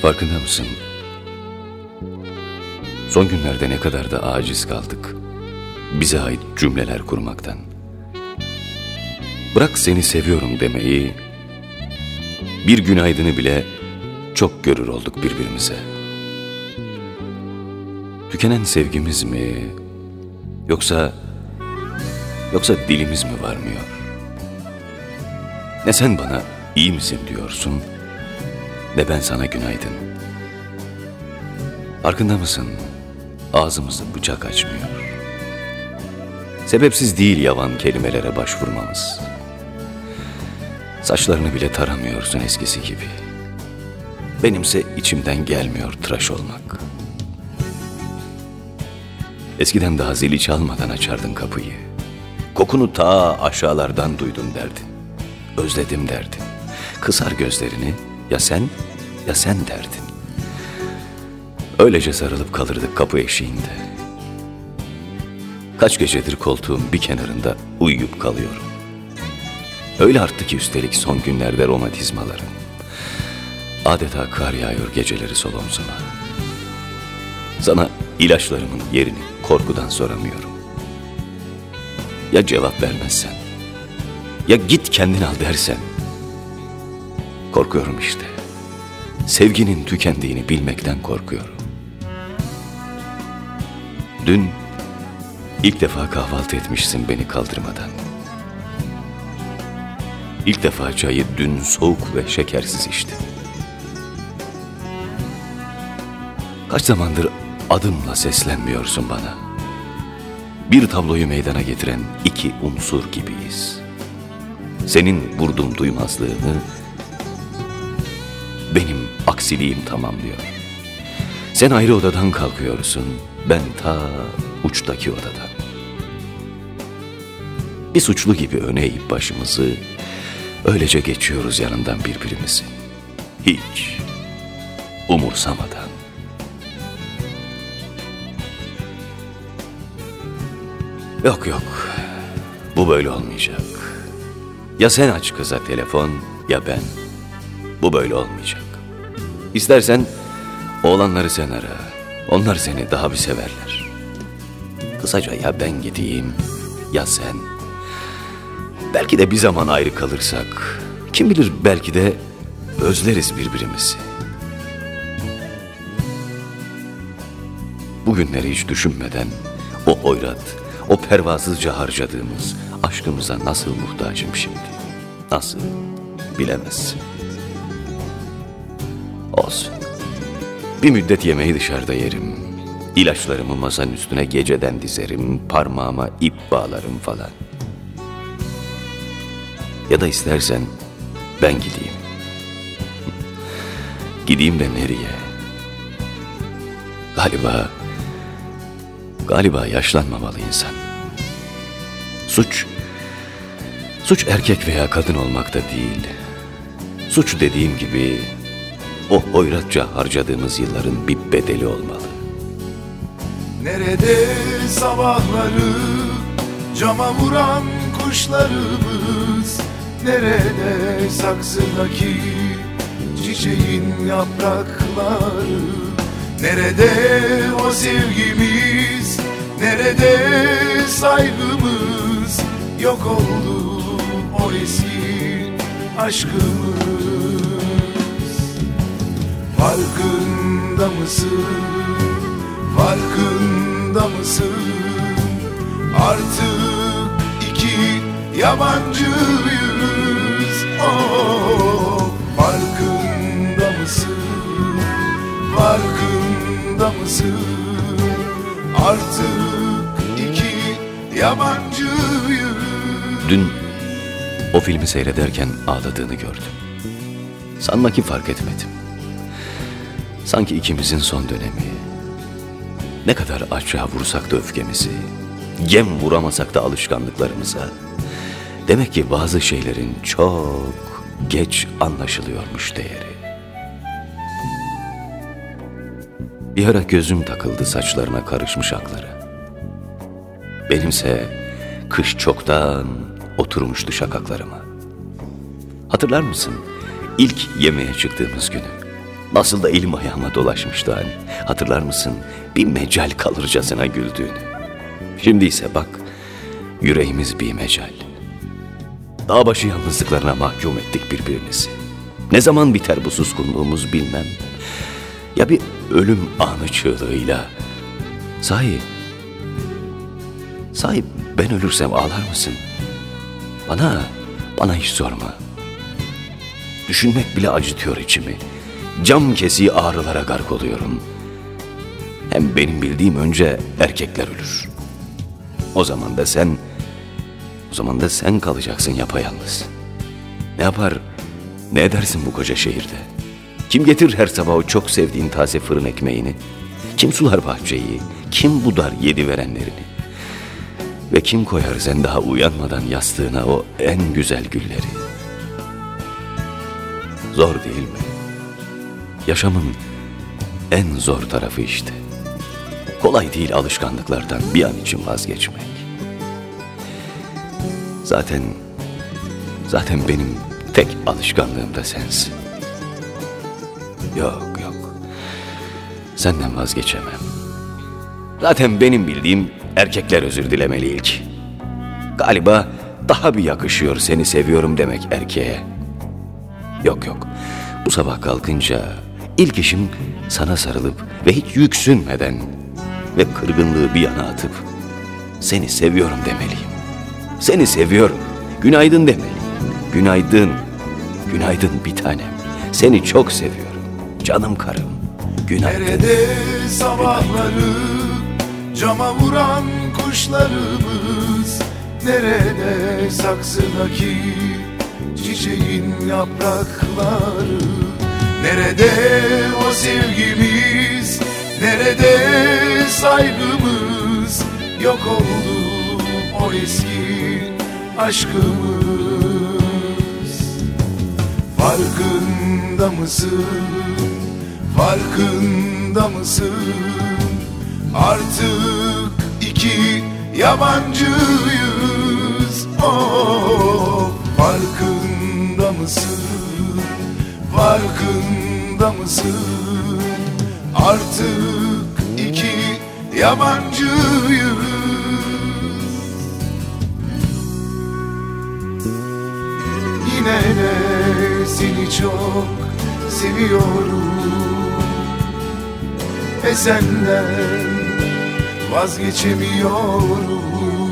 Farkında mısın? Son günlerde ne kadar da aciz kaldık bize ait cümleler kurmaktan. Bırak seni seviyorum demeyi, bir günaydını bile çok görür olduk birbirimize. Tükenen sevgimiz mi, yoksa dilimiz mi varmıyor? Ne sen bana iyi misin diyorsun, ne ben sana günaydın. Farkında mısın? Ağzımızı bıçak açmıyor. Sebepsiz değil yavan kelimelere başvurmamız. Saçlarını bile taramıyorsun eskisi gibi. Benimse içimden gelmiyor tıraş olmak. Eskiden daha zili çalmadan açardın kapıyı. Kokunu ta aşağılardan duydum derdin. Özledim derdin. Kısar gözlerini, ya sen derdin. Öylece sarılıp kalırdık kapı eşiğinde. Kaç gecedir koltuğun bir kenarında uyuyup kalıyorum. Öyle arttı ki üstelik son günlerde romatizmalarım. Adeta kar yağıyor geceleri sol omzuma. Sana ilaçlarımın yerini korkudan soramıyorum. Ya cevap vermezsen, ya git kendin al dersen. Korkuyorum işte. Sevginin tükendiğini bilmekten korkuyorum. Dün ilk defa kahvaltı etmişsin beni kaldırmadan. İlk defa çayı dün soğuk ve şekersiz içtim. Kaç zamandır adımla seslenmiyorsun bana. Bir tabloyu meydana getiren iki unsur gibiyiz. Senin vurdum duymazlığını benim aksiliğim tamamlıyor. Sen ayrı odadan kalkıyorsun, ben ta uçtaki odadan. Bir suçlu gibi öne eğip başımızı, öylece geçiyoruz yanından birbirimizi. Hiç umursamadan. Yok, bu böyle olmayacak. Ya sen aç kıza telefon, ya ben. Bu böyle olmayacak. İstersen oğlanları sen ara, onlar seni daha bir severler. Kısaca ya ben gideyim, ya sen. Belki de bir zaman ayrı kalırsak, kim bilir belki de özleriz birbirimizi. Bugünleri hiç düşünmeden o hoyrat, o pervasızca harcadığımız aşkımıza nasıl muhtacım şimdi? Nasıl? Bilemezsin. Olsun. Bir müddet yemeği dışarıda yerim. İlaçlarımı masanın üstüne geceden dizerim. Parmağıma ip bağlarım falan. Ya da istersen ben gideyim. Gideyim de nereye? Galiba yaşlanmamalı insan. Suç erkek veya kadın olmakta değil. Suç dediğim gibi o hoyratça harcadığımız yılların bir bedeli olmalı. Nerede sabahları cama vuran kuşlarımız? Nerede saksıdaki çiçeğin yaprakları? Nerede o sevgimiz? Nerede saygımız? Yok oldu o eski aşkımız. Farkında mısın? Farkında mısın? Artık iki yabancıyız. Oh, farkında mısın? Farkında mısın? Artık iki yabancıyız. Dün o filmi seyrederken ağladığını gördüm. Sanma ki fark etmedim. Sanki ikimizin son dönemi. Ne kadar açığa vursak da öfkemizi, gem vuramasak da alışkanlıklarımıza. Demek ki bazı şeylerin çok geç anlaşılıyormuş değeri. Bir ara gözüm takıldı saçlarına karışmış akları. Benimse kış çoktan oturmuştu şakaklarıma. Hatırlar mısın ilk yemeğe çıktığımız günü? Nasıl da elim ayağıma dolaşmıştı hani. Hatırlar mısın? Bir mecal kalırcasına güldüğünü. Şimdi ise bak, yüreğimiz bir mecal. Dağ başı yalnızlıklarına mahkum ettik birbirimizi. Ne zaman biter bu suskunluğumuz bilmem. Ya bir ölüm anı çığlığıyla. Sahi ben ölürsem ağlar mısın? Bana hiç sorma. Düşünmek bile acıtıyor içimi. Cam kesiği ağrılara gark oluyorum. Hem benim bildiğim önce erkekler ölür. O zaman da sen kalacaksın yapayalnız. Ne yapar, ne edersin bu koca şehirde? Kim getirir her sabah o çok sevdiğin taze fırın ekmeğini? Kim sular bahçeyi? Kim budar yedi verenlerini? Ve kim koyar sen daha uyanmadan yastığına o en güzel gülleri? Zor değil mi? Yaşamın en zor tarafı işte. Kolay değil alışkanlıklardan bir an için vazgeçmek. Zaten benim tek alışkanlığım da sensin. Yok. Senden vazgeçemem. Zaten benim bildiğim erkekler özür dilemeli ilk. Galiba daha bir yakışıyor seni seviyorum demek erkeğe. Yok. Bu sabah kalkınca ilk işim sana sarılıp ve hiç yüksünmeden ve kırgınlığı bir yana atıp seni seviyorum demeliyim. Seni seviyorum. Günaydın demeliyim. Günaydın bir tanem. Seni çok seviyorum. Canım karım. Günaydın. Nerede sabahları cama vuran kuşlarımız? Nerede saksıdaki çiçeğin yaprakları? Nerede o sevgimiz? Nerede saygımız? Yok oldu o eski aşkımız. Farkında mısın? Farkında mısın? Artık iki yabancıyız. Oh, farkında mısın? Farkında mısın? Artık iki yabancıyız. Yine de seni çok seviyorum ve senden vazgeçemiyorum.